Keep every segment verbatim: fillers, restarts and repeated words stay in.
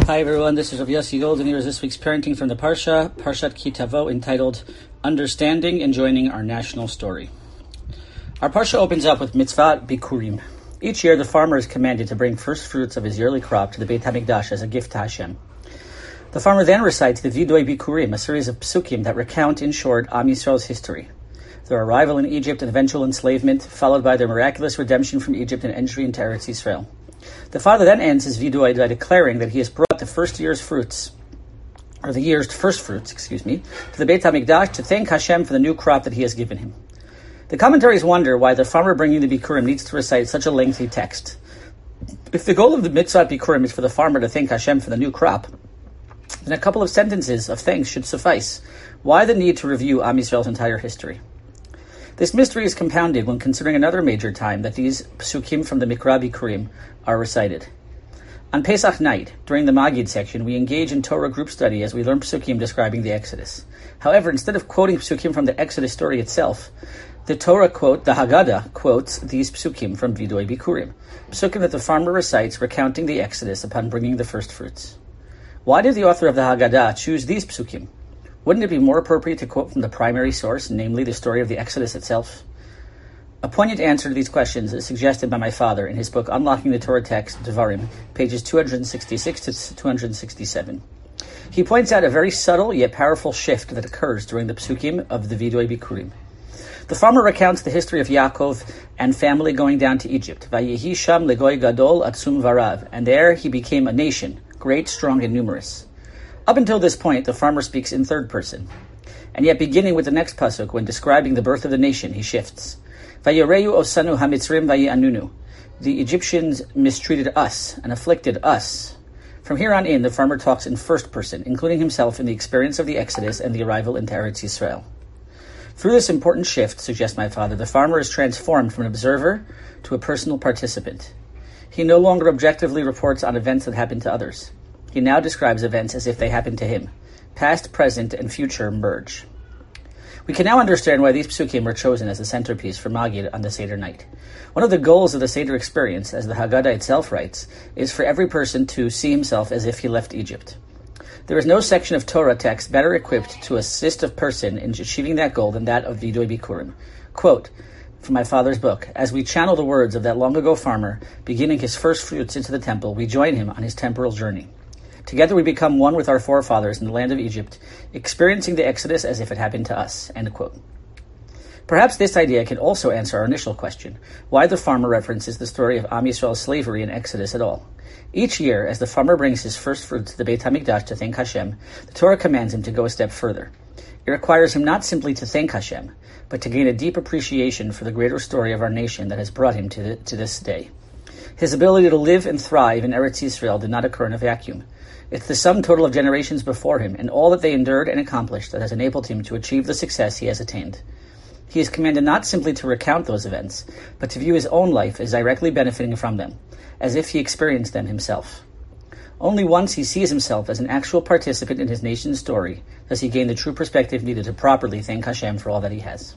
Hi everyone, this is Rav Yossi Gold, and here is this week's parenting from the Parsha, Parshat Ki Tavo, entitled Understanding and Joining Our National Story. Our Parsha opens up with Mitzvah Bikurim. Each year the farmer is commanded to bring first fruits of his yearly crop to the Beit HaMikdash as a gift to Hashem. The farmer then recites the Vidui Bikurim, a series of psukim that recount, in short, Am Yisrael's history. Their arrival in Egypt and eventual enslavement, followed by their miraculous redemption from Egypt and entry into Eretz Yisrael. The father then ends his vidui by declaring that he has brought the first year's fruits, or the year's first fruits, excuse me, to the Beit HaMikdash to thank Hashem for the new crop that he has given him. The commentaries wonder why the farmer bringing the Bikurim needs to recite such a lengthy text. If the goal of the Mitzvah Bikurim is for the farmer to thank Hashem for the new crop, then a couple of sentences of thanks should suffice. Why the need to review Am Yisrael's entire history? This mystery is compounded when considering another major time that these psukim from the Mikra Bikurim are recited. On Pesach night, during the Magid section, we engage in Torah group study as we learn psukim describing the Exodus. However, instead of quoting psukim from the Exodus story itself, the Torah quote, the Haggadah, quotes these psukim from Vidui Bikurim, psukim that the farmer recites recounting the Exodus upon bringing the first fruits. Why did the author of the Haggadah choose these psukim? Wouldn't it be more appropriate to quote from the primary source, namely the story of the Exodus itself? A poignant answer to these questions is suggested by my father in his book Unlocking the Torah Text, Devarim, pages two sixty-six to two sixty-seven. He points out a very subtle yet powerful shift that occurs during the psukim of the Vidui Bikurim. The farmer recounts the history of Yaakov and family going down to Egypt. Vayehi sham legoy gadol atzum varav, and there he became a nation, great, strong, and numerous. Up until this point, the farmer speaks in third person. And yet, beginning with the next pasuk, when describing the birth of the nation, he shifts. Vayoreyu osanu hamitzrim vayi'anunu. The Egyptians mistreated us and afflicted us. From here on in, the farmer talks in first person, including himself in the experience of the Exodus and the arrival into Eretz Yisrael. Through this important shift, suggests my father, the farmer is transformed from an observer to a personal participant. He no longer objectively reports on events that happen to others. He now describes events as if they happen to him. Past, present, and future merge. We can now understand why these psukim were chosen as the centerpiece for Magid on the Seder night. One of the goals of the Seder experience, as the Haggadah itself writes, is for every person to see himself as if he left Egypt. There is no section of Torah text better equipped to assist a person in achieving that goal than that of Vidui Bikurim. Quote, from my father's book, as we channel the words of that long-ago farmer, beginning his first fruits into the temple, we join him on his temporal journey. Together we become one with our forefathers in the land of Egypt, experiencing the Exodus as if it happened to us. End quote. Perhaps this idea can also answer our initial question, why the farmer references the story of Am Yisrael's slavery in Exodus at all. Each year, as the farmer brings his first fruits to the Beit HaMikdash to thank Hashem, the Torah commands him to go a step further. It requires him not simply to thank Hashem, but to gain a deep appreciation for the greater story of our nation that has brought him to, the, to this day. His ability to live and thrive in Eretz Yisrael did not occur in a vacuum. It's the sum total of generations before him and all that they endured and accomplished that has enabled him to achieve the success he has attained. He is commanded not simply to recount those events, but to view his own life as directly benefiting from them, as if he experienced them himself. Only once he sees himself as an actual participant in his nation's story does he gain the true perspective needed to properly thank Hashem for all that he has.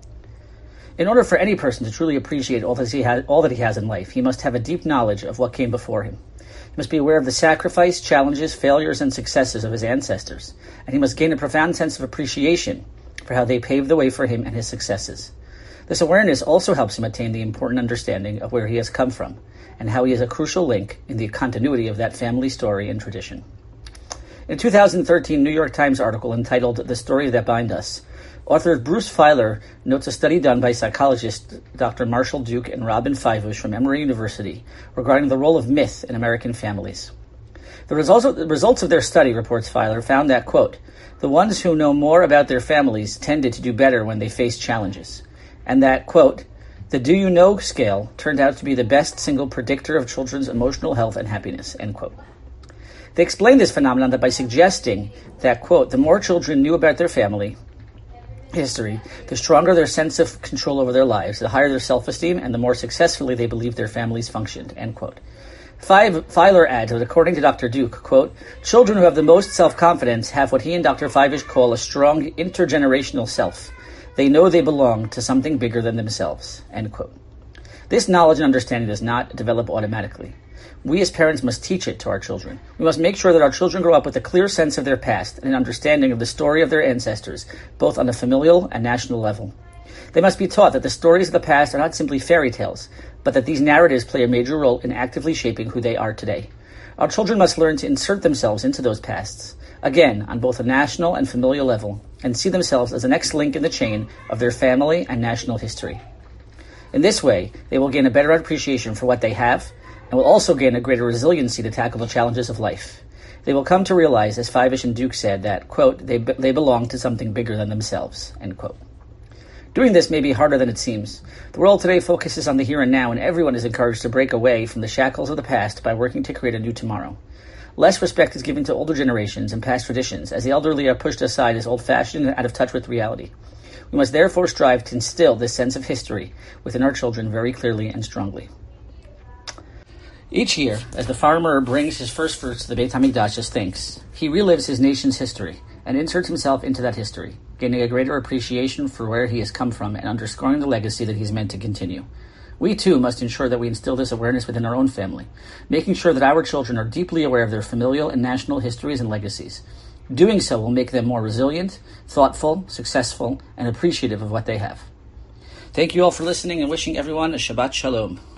In order for any person to truly appreciate all that he has, all that he has in life, he must have a deep knowledge of what came before him. He must be aware of the sacrifice, challenges, failures, and successes of his ancestors, and he must gain a profound sense of appreciation for how they paved the way for him and his successes. This awareness also helps him attain the important understanding of where he has come from, and how he is a crucial link in the continuity of that family story and tradition. In a two thousand thirteen New York Times article entitled The Story That Bind Us, author Bruce Feiler notes a study done by psychologists Doctor Marshall Duke and Robin Fivush from Emory University regarding the role of myth in American families. The results of, the results of their study, reports Feiler, found that, quote, the ones who know more about their families tended to do better when they faced challenges, and that, quote, the do you know scale turned out to be the best single predictor of children's emotional health and happiness, end quote. They explained this phenomenon that by suggesting that, quote, the more children knew about their family history, the stronger their sense of control over their lives, the higher their self-esteem, and the more successfully they believed their families functioned, end quote. Five, Feiler adds that according to Doctor Duke, quote, children who have the most self-confidence have what he and Doctor Fivush call a strong intergenerational self. They know they belong to something bigger than themselves, end quote. This knowledge and understanding does not develop automatically. We as parents must teach it to our children. We must make sure that our children grow up with a clear sense of their past and an understanding of the story of their ancestors, both on a familial and national level. They must be taught that the stories of the past are not simply fairy tales, but that these narratives play a major role in actively shaping who they are today. Our children must learn to insert themselves into those pasts, again, on both a national and familial level, and see themselves as the next link in the chain of their family and national history. In this way, they will gain a better appreciation for what they have, and will also gain a greater resiliency to tackle the challenges of life. They will come to realize, as Fivish and Duke said, that, quote, they, they belong to something bigger than themselves, end quote. Doing this may be harder than it seems. The world today focuses on the here and now, and everyone is encouraged to break away from the shackles of the past by working to create a new tomorrow. Less respect is given to older generations and past traditions, as the elderly are pushed aside as old-fashioned and out of touch with reality. We must therefore strive to instill this sense of history within our children very clearly and strongly. Each year, as the farmer brings his first fruits to the Beit HaMikdash as thanks, he relives his nation's history and inserts himself into that history, gaining a greater appreciation for where he has come from and underscoring the legacy that he's meant to continue. We, too, must ensure that we instill this awareness within our own family, making sure that our children are deeply aware of their familial and national histories and legacies. Doing so will make them more resilient, thoughtful, successful, and appreciative of what they have. Thank you all for listening and wishing everyone a Shabbat Shalom.